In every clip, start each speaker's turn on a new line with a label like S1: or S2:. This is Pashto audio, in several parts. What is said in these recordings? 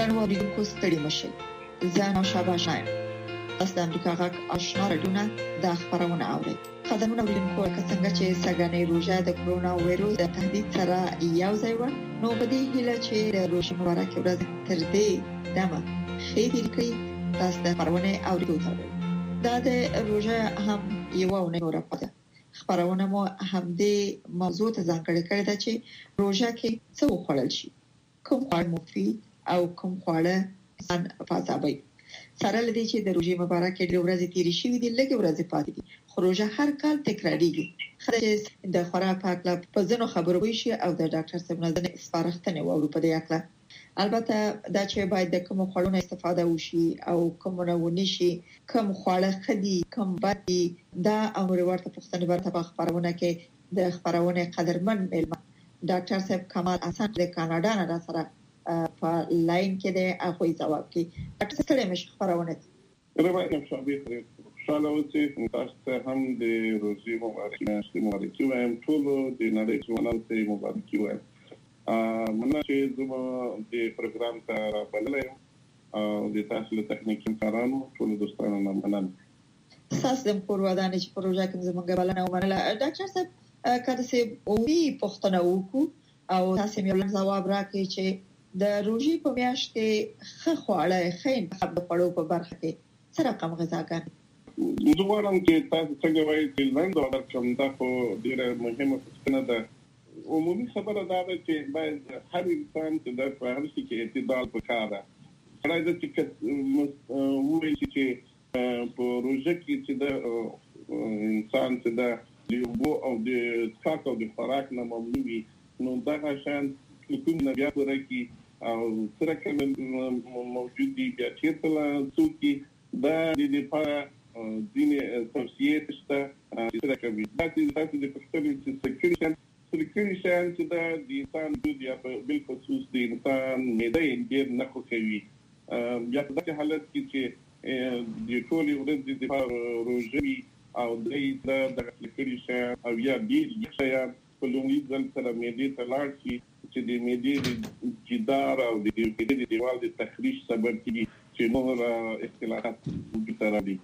S1: درنو اوریدونکو ستړي مشئ. زه نوشابه شایم. تاسو د امریکا غږ آشنا رادیونه د خبرونه اورئ. قدرمن اوریدونکو، که څنګه چې سږنۍ روژه د کرونا وایروس د تهدید سره یو ځای و، نو په دې هیله چې د روژې مبارکې ورځې تر دې دمه ښې تېرې کړئ، تاسو د خبرونه اورېدو ته وایي. دا د روژه هم یوه اونۍ نوره پاتې. خبرونه مو همدې موضوع ته ځانګړې کړې ده چې روژه کې څه وخوړل شي، کوم خواړه مفید او کوم خواړه ځان فعالوي. سره لدې چې د روژې مبارکې ډېرې ورځې تېرې شوې دي، لږې ورځې پاتې دي، خو روژه هر کال تکرارېږي. ښه چې د خوراک په هکله په ځینو خبرو وی شي او د ډاکټر صاحب نه ځینې سپارښتنې واورو په دې هکله. البته دا چې باید د کومو خواړو نه استفاده وشي او کومونه ونه شي، کوم خواړه ښه دي کوم بد دي، دا او نورې ورته پوښتنې به په خبرونه کې د خبرونې قدرمن مېلمه ډاکټر صاحب کمال حسن د کاناډا نه راسره په لاین کې د هغوی ځواب کوي. ډاکټر صاحب ستړي مشي خبرونه دي.
S2: ربعنا مشابه خوشحاله اوسئ. تاسو ته هم د روژې مبارکي وایم. ټولو د نړۍ ځوانانو ته مبارکي وایم. مننه چې زما د پروګرام ته رابللی یم او د تاسو له تخنیکي کارانو ټولو دوستانو نه مننه.
S1: تاسو د کور ودانې چې پروژه کې زموږ بلنه ومنله. ډاکټر صاحب که تاسو اومي پوښتنه وکړو او تاسو مې ولر ځواب راکړئ چې د روژې په میاشت کې ښه خواړه ښه انتخاب د خوړو په برخه کې څه رقم غذاګانې؟
S2: زه غواړم چې تاسو څنګه وایي چې لنډ ورکړم. دا خو ډېره مهمه پوښتنه ده. عمومي خبره دا ده چې باید هر انسان چې د په هر څه کې اعتدال پکار ده. سړی د چې وایي چې په روژه کې چې د انسان چې د اوبو او د څښاک او د خوراک نه ممنوع وي، نو دغه شیان کوم نه بیا ورکي او سره کوم موجود دي بیا چېرته څوک دا د لپاره ځینې توصیې شته چې سره کوي. دا چې تاسو د پښتنو چې سکري شیان چې دا د انسان دود یا بالخصوص د انسان معده یې ډېر نه خوښوي. بیا په داسې حالت کې چې د ټولې ورځې دپاره روژه وي او دی دغه سکري شیان او یا ډېر یخ شیان په لومړي ځل سره معدې ته لاړ شي چې د معدې د جدار او د معدې د دیوال د تخریش سبب کېږي چې نور اختلالات وجود راځي.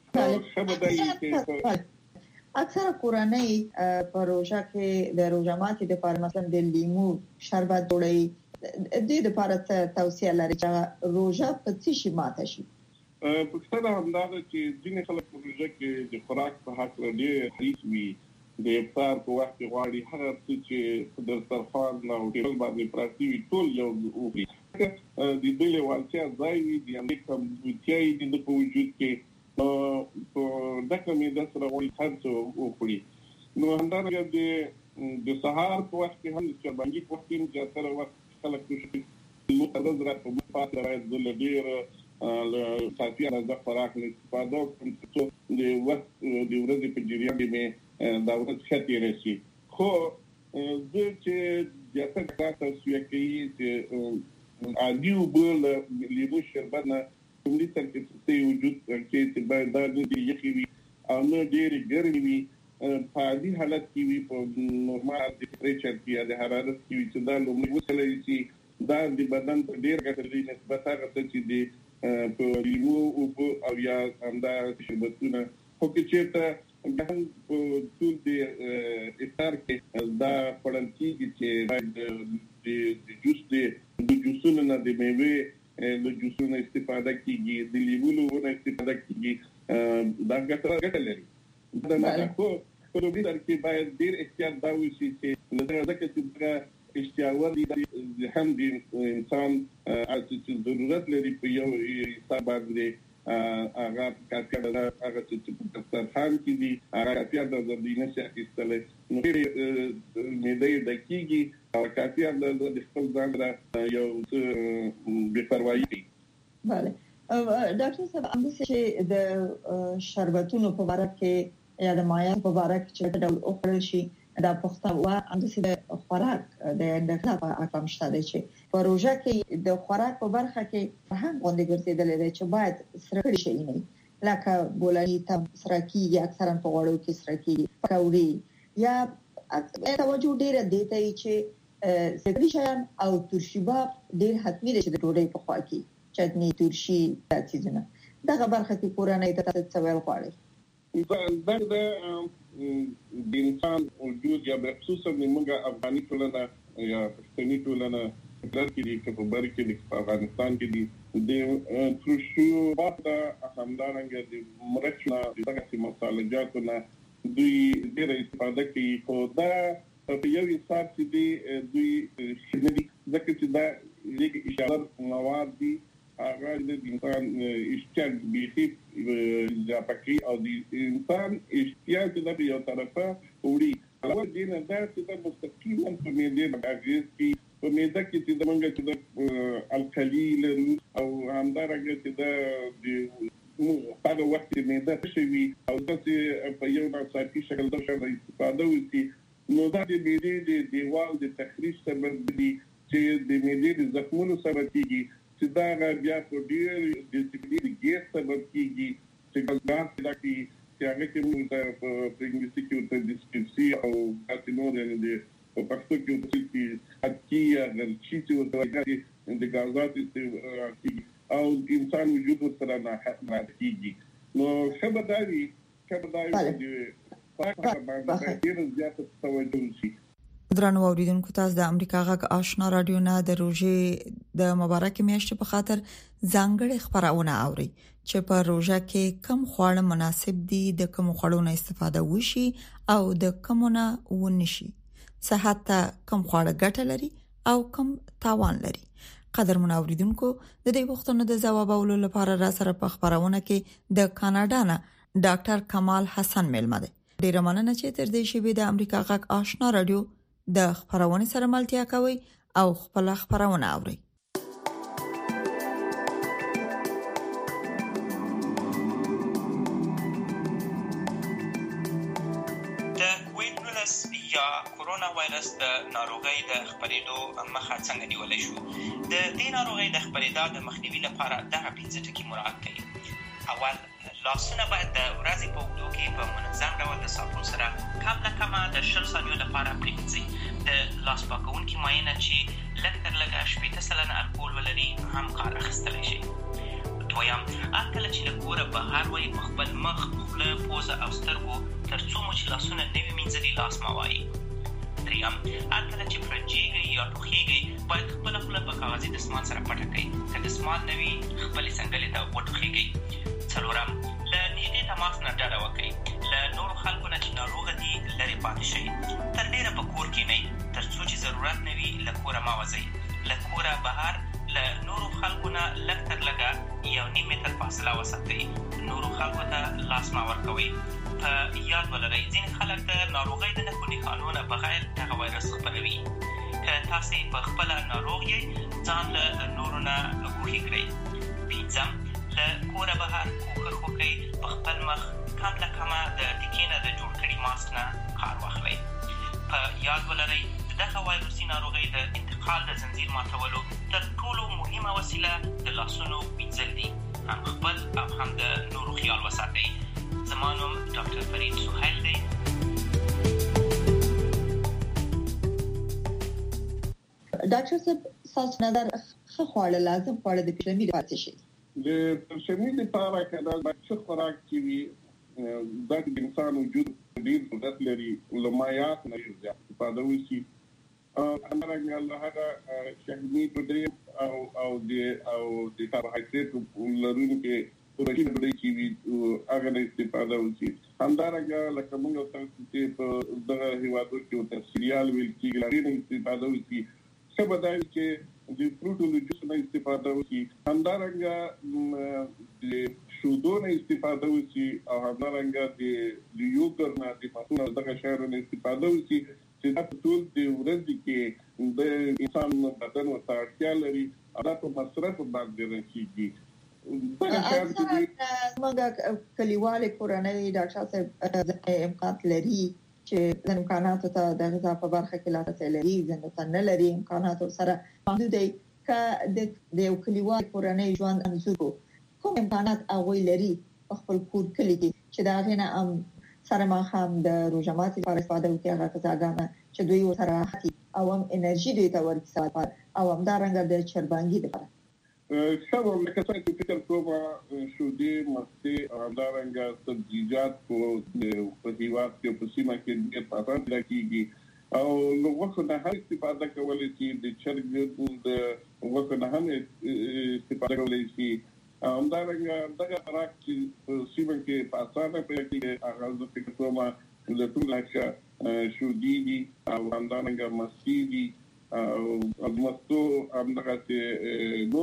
S1: اکثره کورنۍ په روژه کې د روژه ماتي لپاره مثلا د لیمو شربت جوړوي. دې لپاره څه توصیه لري چې روژه په څه شي ماته شي؟
S2: پوښتنه همدا ده چې ځینې خلک په روژه کې د خوراک په هکله ډېر حریص وي. د افطار په وخت کې غواړي هغه څه چې په دسترخوان او ټیبل باندې پراته وي ټول یو وخوري. د دوی لیوالتیا ځای وي، د همدې کمزورتیا یې د په وجود کې په ډکه معده سره غواړي هر څه وخوري. نو همدارنګه د سهار په وخت کې هم د چربنګي په وخت کې زیاتره وخت خلک کوشش مقدس را په مفاد باید د ډېر کافي اندازه خوراک نه استفاده وکړم چې د وخت د ورځې په جریان کې مې دا ورځ ښه تېره شي. خو زه چې زیاتره دا توصیه کوي چې عادي اوبه له لیمو شربت نه لومړي سر کې څه وجود کې چې باید دا ډېرې یخې وي او نه ډېرې ګرمې وي، په عادي حالت کې وي، په نورمال ټمپریچر کې یا د حرارت کې وي چې دا لومړی وڅلی شي. دا د بدن ته ډېر ګټه لري نسبت هغه څه چې د په لیمو اوبه او یا همدا شربتونه. خو که چېرته بیا هم په ټول د افطار کې دا خوړل کېږي چې باید د جوسونو نه د میوې له جوسونو استفاده کېږي، د لیمو له اوبو نه استفاده کېږي. دا ګټه لري. خو په لومړي سر کې باید ډېر احتیاط دا وشي چې ځکه چې دغه اشتهاوت هم د انسان چې ضرورت لري په یو حساب باندې هغه کافي اندازه هغه چې په دسترخوان کې دي هغه کافي اندازه دی نشي اخیستلی، نو ډېرې معده یې ډکېږي او کافي اندازه د خپل ځان سره یو څه بېپروایي کوي.
S1: بله ډاکټر صاحب، همداسې چې د شربتونو په باره کې یا د مایعاتو په باره کې چې ډول وخوړل شي، دا پوښتنه همداسې د خوراک د غذا په اړه شته دی چې په روژه کې د خوراک په برخه کې هم غونډې ګرځېدلی دی چې باید سره کړي شي نه لکه بولاني ته سره کېږي، اکثرا په غوړو کې سره کېږي، پکوړې یا توجه ډېره دې ته چې سپری شیان او ترشیباب ډیر حتمی دي چې د ډوډۍ په خوا کې چټني ترشي تاسیزونه دغه برخه کې کورنۍ ته څه ویل غواړي
S2: دا د انسان وجود یا خصوصا موږ افغاني ټولنه یا پښتني ټولنه درکې چې په برکې د افغانستان کې د ترشو واده همدارنګه د مرچنا دغه مصالحاتونه دوی ډېر استفاده کوي خو دا په یو حساب چې دوی شنري ځکه چې دا لیک اشاره مواد دي هغه د انسان اشتیاق بيخي ځپکي او د انسان اشتیاق د یو طرفه وړي او د نه دا چې د مستقیما په معده باندې کې په معده کې چې د منګه چې د القلیل او همدارنګه چې د هغه وخت معده شوي او چې په یو ناڅاپي شکل د استفاده وکړي نو دا د معده د دیوال د تخریش سبب دي چې د معده د زخمونو سبب کیږي چې دا بیا په ډیر د سپیډ ګیس سبب کیږي چې ګاز لکه چې هغه کې موږ په انګلیسي کې ورته ډیسپسي او کاتینور د په پښتو کې ورته اکیا د چیتو ورته د ګازات او انسان وجود سره نه کیږي نو خبرداري
S3: درنو اوریدونکو تاسو د امریکا غږ آشنا رادیو نه د روزي د مبارک میاشتې په خاطر ځانګړي خبرونه اوري چې په روزه کې کم خواړه مناسب دي د کم خواړو نه استفاده وشي او د کمونه ونشي صحت ته کم خواړه ګټه لري او کم تاوان لري قدرمن اوریدونکو د دې وختونو د جوابولو لپاره را سره په خبرونه کې د کاناډا نه ډاکټر کمال حسن ملمه ده ډیر مننه چې تر دې شی به د امریکا غږ آشنا رادیو د خبرونه سره ملتیا کوي او خپل خبرونه اوري
S4: د کووید-19 یا کورونا وایرس د ناروغۍ د خپرېدو مخه څنګه نیولای شو د دې ناروغۍ د خپرېدا د مخنیوي لپاره دغه 15 ټکي مراعات کړئ اول لاسونه باید د ورځې په اوږدو کې په منظم ډول د صابون سره کم نه کمه د 20 ثانیو لپاره پرېمنځئ د لاس پاکونکي مایع چې لږ تر لږه 80% الکول ولري هم کار اخیستلی شي دویم کله چې له کوره بهر وئ په خپل مخ خوله پوزه او سترګو تر څو مو چې لاسونه نه وي مینځلي لاس مه وایئ دریم کله چې فرنجیږئ یا ټوخیږئ باید خپله خوله په کاغذي دستمال سره پټه کړئ که دستمال نه وي خپلې څنګلې ته وټوخیږئ څلورم له نږدې تماس نه ډډه وکړئ له نورو خلکو نه چې ناروغه دي لرې پاتې شئ تر ډېره په کور کښېنئ تر څو چې ضرورت نه وي له کوره مه وځئ له کوره بهر له نورو خلکو نه لږ تر لږه 1.5 متر فاصله وساتئ نورو خلکو ته لاس مه ورکوئ په یاد ولرئ ځینې خلک د ناروغۍ د نښو نښانو نه بغیر دغه وایرس خپروي که تاسې په خپله ناروغ یئ ځان له نورو نه ګوښې کړئ پنځم له کوره بهر کوښښ وکړئ په خپل مخ کم له کمه د ټیکې نه د جوړ کړي ماسک نه کار واخلئ په یاد ولرئ د دغه وایرسي ناروغۍ د انتقال د زنځیر ماتولو تر ټولو مهمه وسیله د لاسونو مینځل دي هم خپل او هم د نورو خیال وساتئ زما نوم ډاکټر فرید سهیل دی
S1: ډاکټر صاحب تاسو نظر څه خواړه لازم خواړه د پیژنې لپاره شي
S2: د پیژنې لپاره کله چې خوراک کوي د انسان وجود ډیر ضرورت لري لمایات نه یوځي په دا وسی همغه هغه شهمي ډوډۍ او د کاربوهایډریټ لرونکي پروتین ډوډۍ چې هغه نه استفاده وسی همدارنګه لکه موږ تاسو ته په دغه هیوادو کې د سیریال ویل کېږي لري نه استفاده وسی څه بدایي چې د فروټو له جوس نه استفاده وسی همدارنګه د شودو نه استفاده وسی او همدارنګه د یوګر نه د پاتونو دغه شهر نه استفاده وسی چې دا ټول د ورځې کې د انسان بدن او اړتیا لري دا په مصرف باندې راځي
S1: څنګه کلیوالي کورنۍ ډاکټر صاحب امکانات لري چې د امکاناتو ته د غذا په برخه کې لا څه لري ځنه نه لري امکانات سره محدود دي ک د یو کلیوالي کورنۍ ژوند انځور کوم امکانات هغه لري خپل کور کلی کې چې دا غنه سره ما هم د روزماتي لپاره استفاده وکړي هغه ځاګانه چې دوی سره او هم انرژي دې ته ورکړي او هم دا رنګ د چربانګي لپاره
S2: شابه لکه څنګه چې فکر کوم شودې مستې دا رنګ سبزیجات په هیواد کې په سیمه کې ډېر پاتې راکېږي او نو وخت نه هر استفاده کولای شي د چرګ د وخت نه هم استفاده کولای شي دا رنګ دغه راک چې سیمه کې پاسانه په کې هغه د فکر کوم د ټول لکه شودې دي او دا رنګ مستې دي او مستو همدغه نور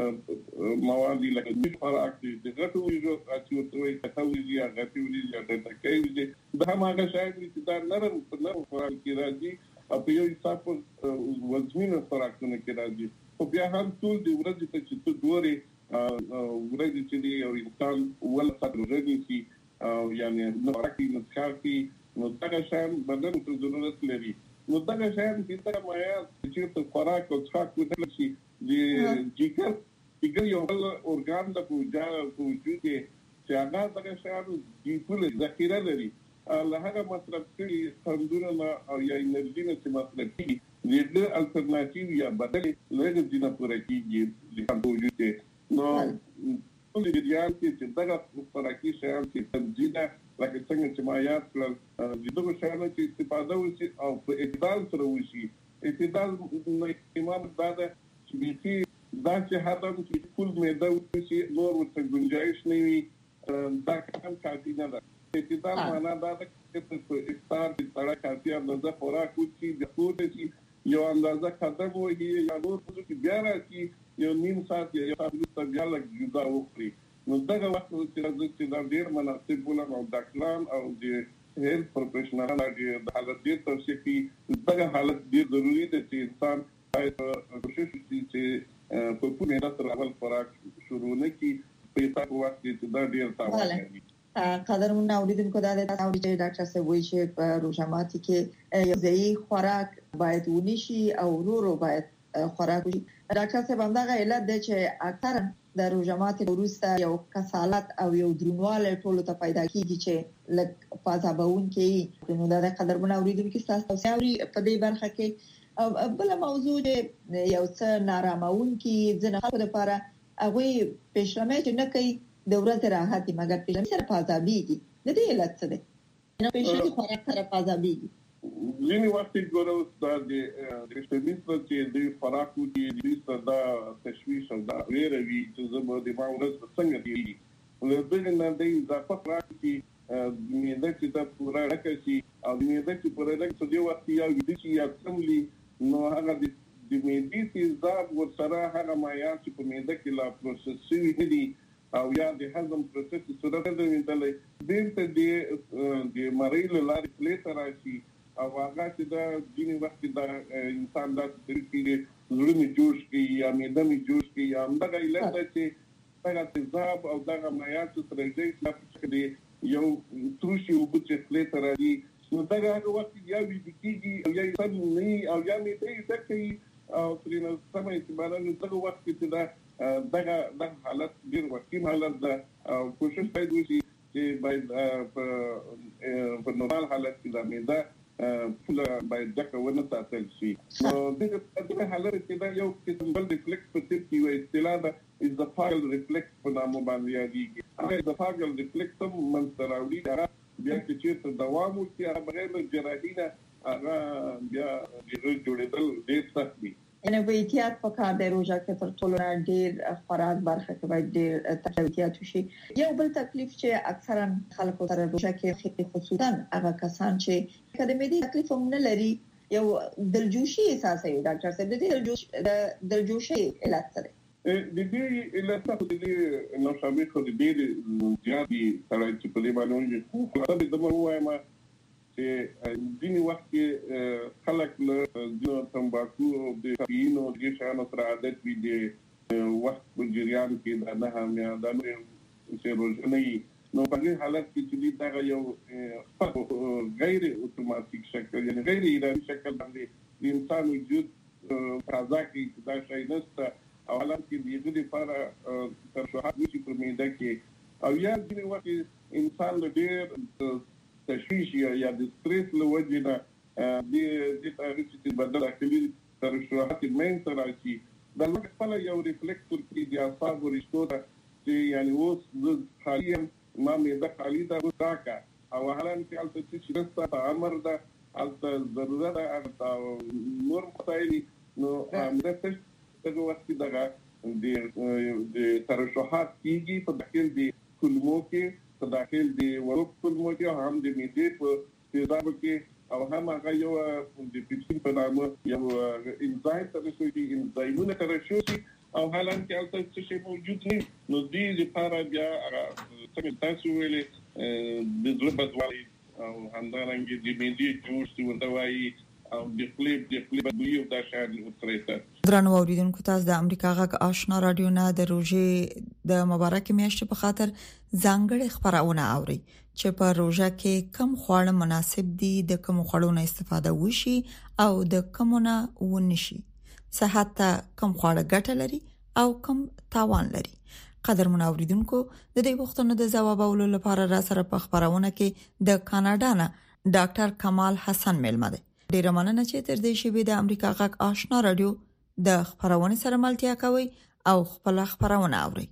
S2: مواد لکه د خوراک د غټو ویجو چې وتوي تخويږي هغه تیوري یا د تکایوي دا هغه شاید چې دا نرم خوراک کې راځي او په یو حساب وزمینه خوراکونه کې راځي او بیا هم ټول د ورځې ته چې څه ډوري ورځې چې دی او انسان ول څه شي او یعنی نو راکې نو کافي نو دا شاید بدن ته ضرورت لري نو دا شاید چې دا مایا چې خوراک او څښاک ودل شي د جګر یو بل اورګان د وجود چې هغه دغه شاید د ټول ذخیره لري له هغه مصرف کړي خندونه او یا انرژي نه چې مصرف کړي د الټرناتیو یا بدل لږ دینه پوره کیږي د وجود نو ټول د ریال چې دغه خوراکي شیان چې تبدیله لکه څنګه چې ما یاد کړل دغه شیان چې استفاده وشي او په اعتدال سره وشي اعتدال ایمان دا ده چې بيخي دا چې هدف چې ټول معده وشي نور ورته گنجائش نه وي دا هم کافي نه ده اعتدال معنا دا ده چې په افطار کې سره کافي اندازه خوراک وشي د خوړو شي یو اندازه قدم وهي یا نور څه کې بیا راځي یو نیم ساعت یا یو ساعت وروسته بیا لږ جدا وکړي نو دغه وخت چې راځي چې دا ډېر مناسب بولم او ډاکټران او د هیلث پروفیشنلان د حالت ډېر توصیه کوي دغه حالت ډېر ضروري ده چې انسان باید کوشش وکړي چې په پوره اندازه اول خوراک شروع نه کړي په تاسو وخت کې دا ډېر تاوان کوي
S1: قدرمن اوریدونکو دا د اوریدل ډاکټر صاحب وایي چې په روزماتي کې یو ځای خوراک باید ونشي او ورو باید خوراک وشي ډاکټر صاحب همدغه علت دی چې اکثرا د روزماتي وروسته یو کسالت او یو درنواله ټولو ته پیدا کیږي چې لکه فازابون کې نو دا د قدرمن اوریدونکو تاسو ساوري په دې برخه کې بل موضوع یو څه نارامون کې ځنه خلکو لپاره هغه پېښمه چې نه کوي د ورځې راحتي مګر پېښمه سره فازابيږي د دې علت څه دی نو پېښمه خوراک سره فازابيږي
S2: ځینې وخت ګورو د ریسپټیبل چې د خوراکو کې د صدا تشویش او دا ویروي چې زموږ د ماورز څنګه دی ولې نه د اضافه راځي میده چې دا پورا راکشي او میده چې پورا راکشي د وخت یا د چې یا څملي نو هغه د میدې تیزاب ورسره هغه مایع چې په میده کې لا پروسس شوی دي او یا د هضم پروسس سره د وینځلې د مریل لارې پلیټ راشي او هغه چې دا ځینې وخت دا انسان دا ترکیږي زړه جوش کی یا میده می جوش کی یا همدغه علت چې هغه تیزاب او دغه مایع چې سره دې یو تروشي او بچ پلیټ راځي نو دغه وخت یا وی کیږي او یا سم نه او یا میته تکي او ترینه سمه استعمال دغه وخت کې دا دغه حالت ډیر وختي حالت ده او کوشش باید وشي چې باید په نورمال حالت کې دا میده فل باید ځکه ونه ساتل شي نو دغه حالت کې دا یو قسم بل ریفلیکس په تیر کې وایي اصطلاح ده اسوفاګل ریفلیکس په نامه باندې یادېږي هغه اسوفاګل ریفلیکس هم منځراوړي دا بیا چې دوام وکړي هغه بغیر جراحي نه هغه بیا جوړېدل ډېر سخت دي
S1: ان په احتیاط په کار دی روزه کې تر ټولو ډېر خوراک برخه کې باید ډېر تکلیفات وشي یو بل تکلیف چې اکثرا خلکو سره روزه کې خصوصا هغه کسان چې کله مې دې تکلیف هم نه لري یو دلجوشي احساس کوي ډاکټر صاحب دې دلجوشي علت سره
S2: د دې علت څه دې نو شامل خو دې زیاتې سره چې په دې باندې خو دا د مروه ما چې ځینې وخت کې خلک له تمباکو او د کافین او د شیانو سره عادت وي د وخت په جریان کې دا نه هم یا دا چې روزنه نو په دې حالت کې چې دا یو غیر اتوماتیک شکل یعنی غیر ارادي شکل باندې د انسان وجود فضا کې دا شی نشته او حالت کې دغه لپاره ترشحات وشي په میده کې او یا ځینې وخت انسان له ډېر تشویش یا د سترس له وجې نه د تاریخ چې بدل اخلي ترشحات مين تراشي د خپل یو ریفلیکټور کې د اعصاب ورشتو چې یعنی اوس حاليا ما مې د خالي د وکاکا او حالان کې البته چې رسته امر ده البته ضرورت او نور مسائل نو امرته دغه وخت دغه د ترشحات کیږي په داخل د کلمو کې په داخل د ورق کلمو کې هم د میډې په تیزاب کې او هم هغه یو د پیپسین په نامه یو انزایم ترشحي انزایمونه ترشحي او حالان کې البته چې موجود نه نو د لپاره بیا څنګه تاسو ویلې د زړه بدوالي او همدارنګه د میډې جوړ څه وایي او د خپل بدوی او د شاعر وترېته
S3: درنو اوریدونکو تاسو د امریکا غږ آشنا رادیو نه د روزې د مبارک میاشتې په خاطر ځانګړي خبرونه اوري چې په روزه کې کم خواړه مناسب دي د کم خواړو نه استفاده وشي او د کمونه ونشي صحت ته کم خواړه ګټه لري او کم تاوان لري قدرمن اوریدونکو د دې وختونو د جوابولو لپاره را سره په خبرونه کې د کاناډا نه ډاکټر کمال حسن ملمه ده ډیره مننه چې تر دې شی به د امریکا غږ آشنا رادیو د خبرونه سره ملتیا کوي او خپل خبرونه اوري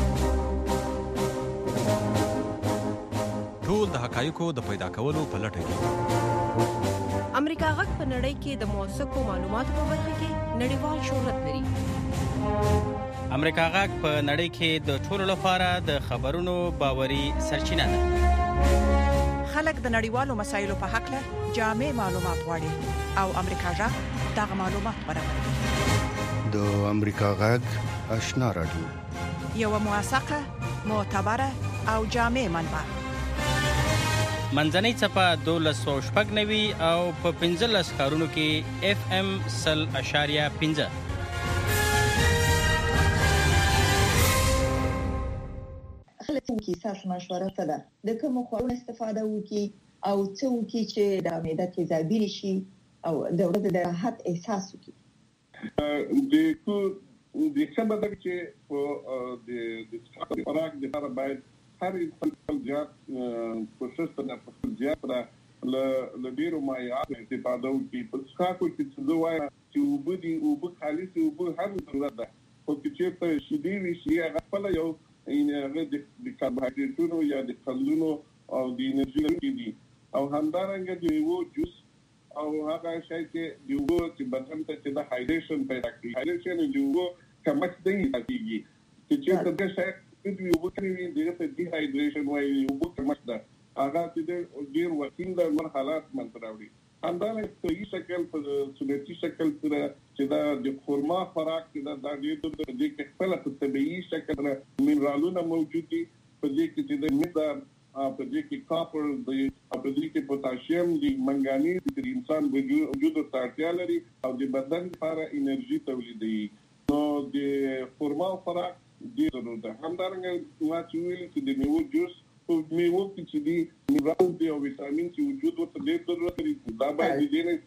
S5: ټول د حقایقو د پیدا کولو په لټه کې
S6: امریکا غږ په نړۍ کې د موثقو معلوماتو په برخه کې نړیوال شهرت لري
S7: امریکا غږ په نړۍ کې د ټولو لپاره د خبرونو باوري سرچینه ده
S6: خلک د نړیوالو مسایلو په حق له جامع معلومات غواړي او امریکا غږ دغه معلومات برابروي
S8: د امریکا غږ آشنا رادیو
S6: یو موثقه معتبره او جامع منبع
S7: منځنۍ صفه 1290 او په 15 کارونو کې FM 100.5
S1: خلک چې اساس مشوره ده د کوم خواړو استفاده وکي او څه وکي چې د معده تیزابي نشي او د ورځې د راحت احساس وکي
S2: د خبره چې د خوراک د لپاره باید هر انسان زیات کوشش کوي زیات له ډیرو مایعات استفاده وکړي په څاکو کې څه وايي چې وبدي او خالص او هر ضرورت ده خو چې په شیدې وی شي هغه خپل یو هغه د کاربوهایډریټونو یا د خلونو او د انرژي لري دي او همدارنګه د یو جوس او هغه شی چې د یو چې بدن ته چې د هایډریشن پیدا کوي هایډریشن د یو کمښت دی چې چې د شی د یو وکړي د ډي هایډریشن وايي یو کمښت ده هغه چې ډیر وکیل د مرحلات منځراوي همدارنګه په یو شکل په سنتي شکل سره چې د خرما خوراک چې د ډیر د دې کې خپل په طبيعي شکل مینرالونه موجود دي په دې کې د مقدار په دې کې کاپر په دې کې پوتاشیم دي منګانیز د انسان وجود ته اړتیا لري او د بدن لپاره انرژي تولیدوي نو د خرما خوراک ډیر ضروري ده همدارنګه واچوي چې د میوه جوس په میوه کې چې دي مینرال دي او ویټامین چې وجود ورته ډیر ضرورت لري دا باید دې نه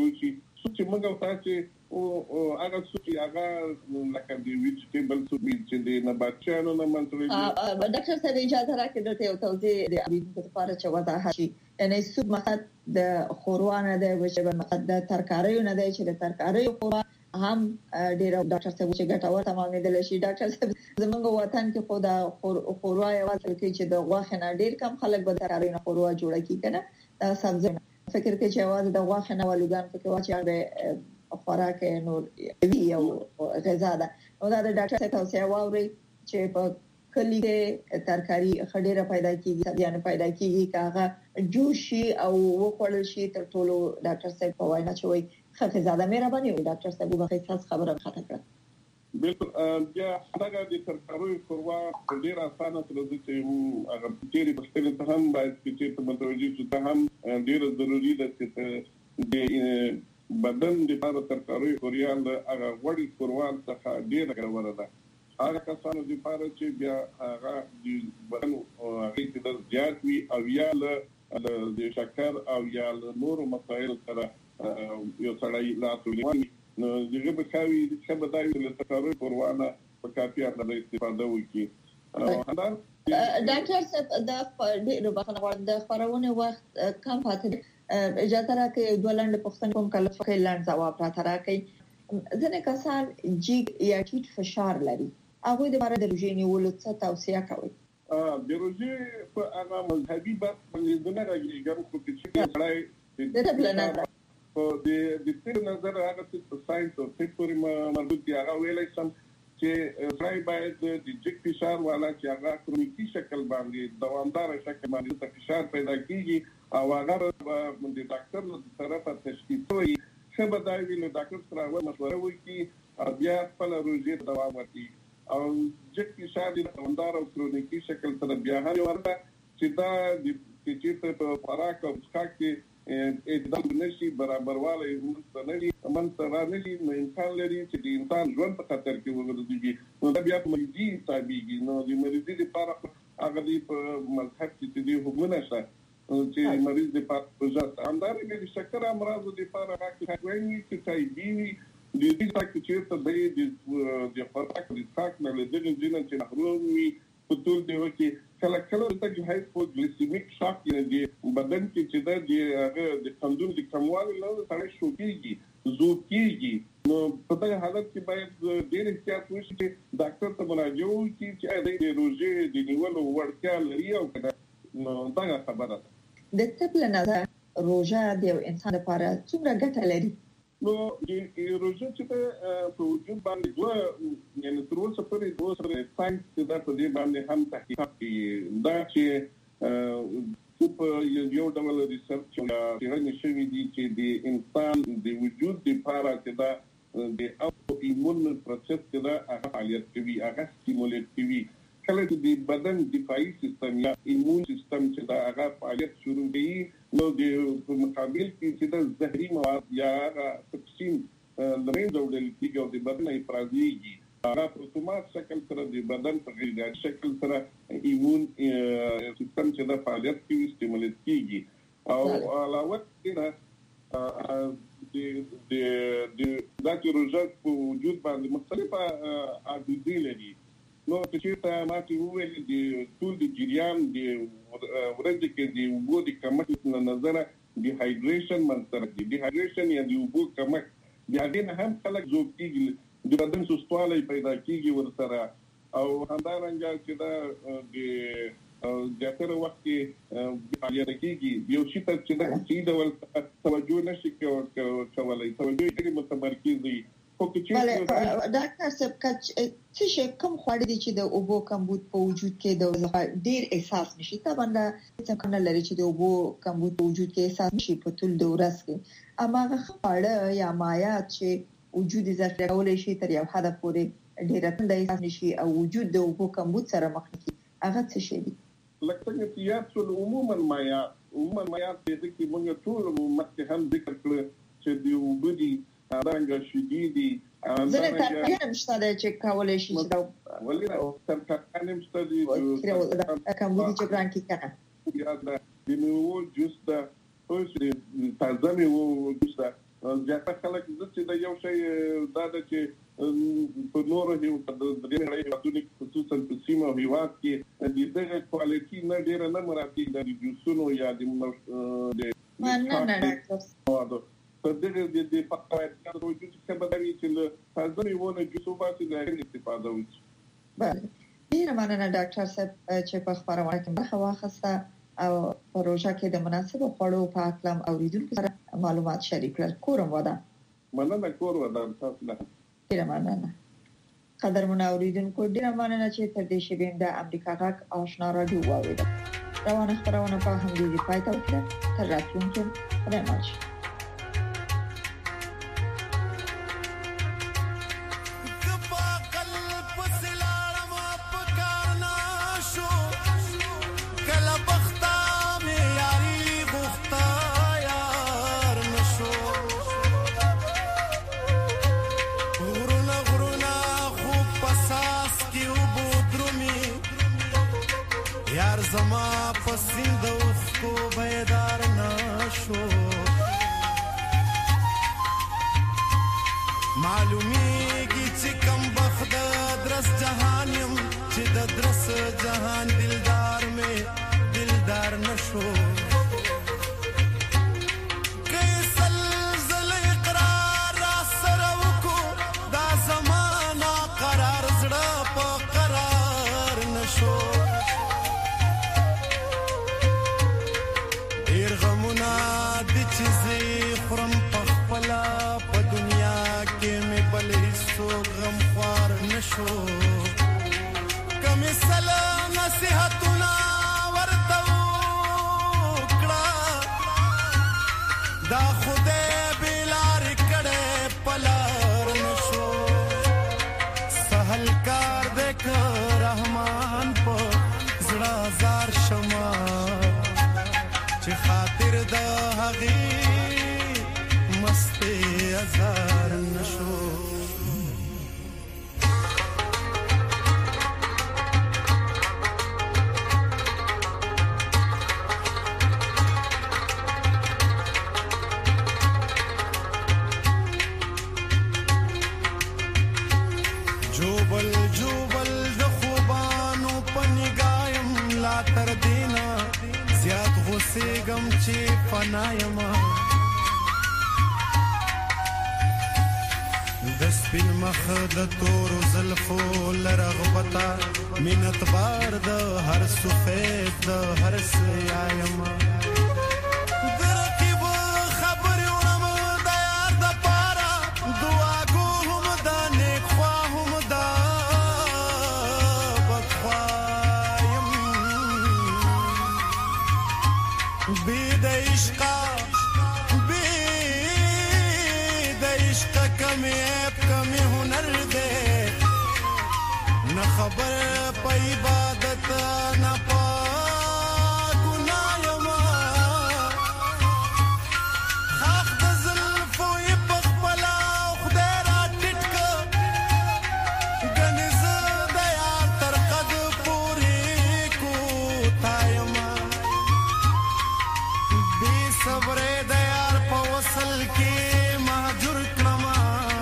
S2: چې موږ تاسو او هغه څه هغه لکه د ویجیټیبل سوپ چې د نباتاتو نه منځوي
S1: ډاکټر صاحب اجازه راکړئ د یو توضیح د اړیکو لپاره چې وضاحت شي یعنی سوپ مقصد د خوروانه د وجبه مقصد د ترکاریو نه دی چې د ترکاریو خورا هم ډیر ډاکټر صاحب چې ګټور تمامېدل شي ډاکټر صاحب زمونږ وطن کې خو د خوروا یو ځل کې چې د غوښه نه ډیر کم خلک به ترکاریو نه خوروا جوړه کی کنه دا سبزی فکر کې چې आवाज د غوښه نه ولګان فکر واچي د خوراک نور وی او غذا ده او دا د ډاکټر صاحب توصیه واوري چې په کلی کې ترکاری خډيره پیدا کیږي سبزیانه پیدا کیږي کاغه جوشي او وخوړل شي تر ټولو ډاکټر صاحب په وینا چوي خفه زیاده مهرباني وي ډاکټر صاحب به خاص خبره خاطر کړه
S2: بالکل بیا هغه د ترکاروي خوروا ډیر اسانه تر دې چې هغه ډیر په ستل ته هم باید چې ته متوجي چې ته هم ډیر ضروری ده چې د بدن د لپاره ترکاروي خوريان د هغه وړي خوروا څخه ډیر غوړه ده هغه کسانو د لپاره چې بیا هغه د بدن هغه د زیات وی او یا د شکر او یا نور مسایل سره یو سړی لاتولي نو دغه به کوي چې به دایو له تکرار پروانه په کافي اندازه استفاده وکړي
S1: ډاکټر صاحب د خبرونه وخت کم پاتې اجازه راکړئ دولند پښتون کوم کله فکر لاند جواب راکړئ. ځنه کسان جګ یا ټیټ فشار لري هغه د بار د روزي نیولو څه توصيه کوي؟
S2: د روزي په هغه مذهبي بحث باندې نه راګیږم خو چې سړی د دې نظر هغه څه ساينس او فکري مربوط دي هغه ویلای شم چې سړی باید د جګ فشار والا چې هغه کرونیکی شکل باندې دوامدار شکل باندې فشار پیدا کیږي او هغه د ډاکټر له طرفه تشخیص وي څه بدایي له ډاکټر سره مشوره وکړي بیا خپل روزي دوام ورکړي او جګ فشار د دوامدار او کرونیکی شکل سره بیا هم ورته چې دا د چې په خوراک او څښاک کې اعتدال نشي برابرواله مستنري منځره نشي نو امکان لري چې د انسان ژوند په خطر کې وګرځي. نو دا بیا مریضي تابعیږي. نو د مریضي لپاره هغه په مذهب کې د حکومت شته چې مریض لپاره وجات انداري د شکر امراض لپاره راکړي چې تایبي د دې تاکي چې ته د خوراک د څښاک نه لږ ځینې چې محروم وي په ټول دی وکي کله د هایپوګلیسیمیک شاک دی بدن کې چې د قندون د کموالي له سره شوکيږي زوکيږي. نو په دغه حالت کې باید ډېر احتیاط وشي چې ډاکټر ته مراجعه وکړي چې د روزي د نیولو وړتیا لري او نو دا خبره ده.
S1: د طب له نظر روزه د انسان لپاره څومره ګټه لري؟
S2: نو د روزه چې په وجود باندې یعنی تر اوسه پورې ساينس دا په دې باندې هم تحقیقات کوي دا چې په یو ډول ریسرچ څنګه شوی دي چې د انسان د وجود لپاره چې دا د ایمون پروسس کې دا فعالیت کوي هغه سټیمولیټ کوي. کله چې د بدن دفاعي سیستم یا ایمون سیستم چې دا هغه فعالیت شروع کوي نو د مقابل کې چې د زهري مواد یا توکسین لمن ډول کېږي او د بدن افرازيږي هغه په اتومات شکل سره د بدن په غیر شکل سره ایمون سیستم چې دا فعالیت کوي سټیمولیټ کېږي او علاوه کړه د دغه روزه په وجود باندې مختلفه عوامل لري. نو چې ته ماته وویل د ټول د جریان د ورځې کې د اوبو د کمښت له نظر د هایډریشن منځته دی. د هایډریشن یا د اوبو کمښت بیا دې هم خلک زوب کېږي د بدن سستوالی پیدا کېږي ورسره او همدارنګه چې دا د ځکه وخت کې فعالیت کېږي یو شی ته چې دا چې ډول توجه نشي کولای توجه یې متمرکز وي.
S1: ډاکټر صاحب څه شي کوم خواړه دي چې د اوبو کمبود په وجود کې د ډیر احساس نشي تا باندې څنګه لري چې د اوبو کمبود په وجود کې احساس نشي په ټول د ورځ کې اما خواړه یا مایعات چې وجود ذخیره کولای شي تر یو حد پورې ډیر تند احساس نشي او وجود د اوبو کمبود سره مخ کیږي هغه څه شي دي؟
S2: لکه چې یاد ټول عموما مایعات دې کې موږ ټول مخکې هم ذکر کړل چې د اوبو دي رنګه شديدي
S1: زه ترکانه مشتاده چې کولای شي چې دا
S2: ولې ترکانه مشتاده
S1: کمبودي چې بران کې کنه
S2: یا دا د میوه جوس دا اوس د تازه میوه جوس دا ځکه خلک چې دا یو شی دا چې په نورو هیو د دې راځي خصوصا په سیمه او هیواد کې د دغه کوالټي نه ډیر نه مراتي د جوسونو یا د
S1: نه
S2: په دغه د پاتای د وجود څخه بدوي چې له تازه میوه جوسو باندې د استفاده وکړي.
S1: بله ډیر مننه ډاکټر صاحب چې په خبرونه کې برخه واخیسته او پروژه کې د مناسبو خوړو په اړه اوریدونکو سره معلومات شریک کړل. کوم ودا
S2: مننه کور ودا تاسو نه
S1: ډیر مننه. قدرمن اوریدونکو ډیر مننه چې تر دې شی د امریکا غږ آشنا رادیو واوریده. روانه خبرونه په همدې پای ته وکړه. تر راتلونکي خدای
S9: زما پسند اوس کو بیدار نشو معلومیږي چې کم بخت درس جهان يم چې د درس جهان دلدار مې دلدار نشو بازار نشو سیگم چی پنایم د سپین مخ د تور زلفو لرغبتا مینت بار د هر سفید د هر سیایم خبر په عبادت نه پا ګنايما خاخ د زلفو یې په خپل خدای را ټټک غنځ د یار تر قد پوری کو تایما بي صبر د یار په وصل کې مهجر کما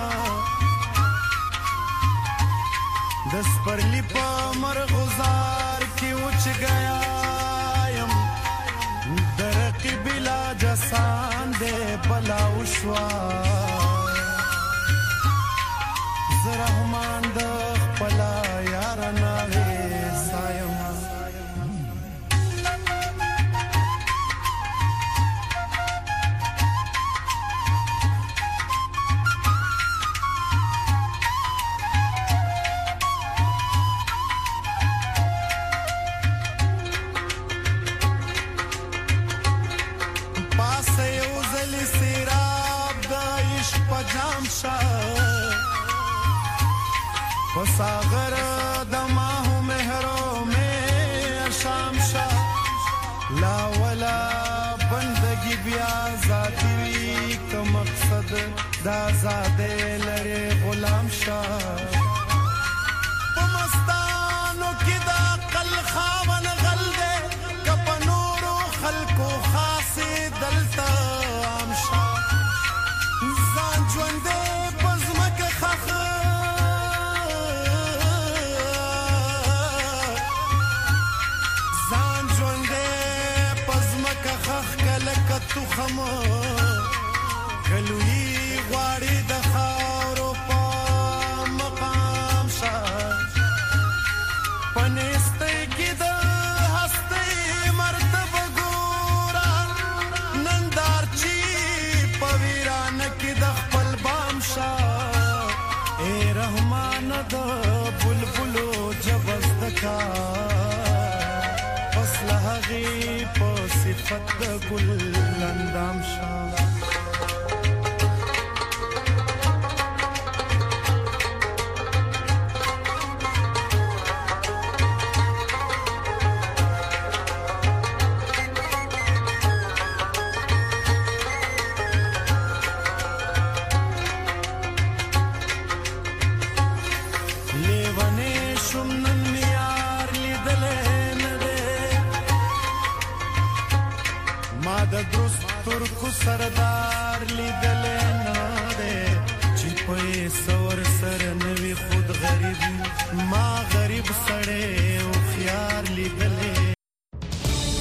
S9: دس پر لیپا مرغزار کی اوچ گیا یم درقی بلا جسان دے بلا وشوا زرحمان دخ پلا یارنا ویسایم सागर दमाहू मेहरो में शाम शाह लावला बंदगी बिया जाती का मकसद दा जादे लरे गुलाम शाह मस्तानो की दा कल खावन गल दे कपनूरो खलको खासी दलता आम शाह जान जुंदे पजमक खख تو خما کلوی غواړي د خاورو په مقام شا پنيستي کې د هستي مرتبه ګورا نندار چی پویران کې د خپل بام شا اے رحمان د بلبلو جبست کا فصله غي په صفت ګل اندام شاه سردار لیدل نه ده چې په سور سر نوی خود غریب ما غریب سړی او خيار لیدل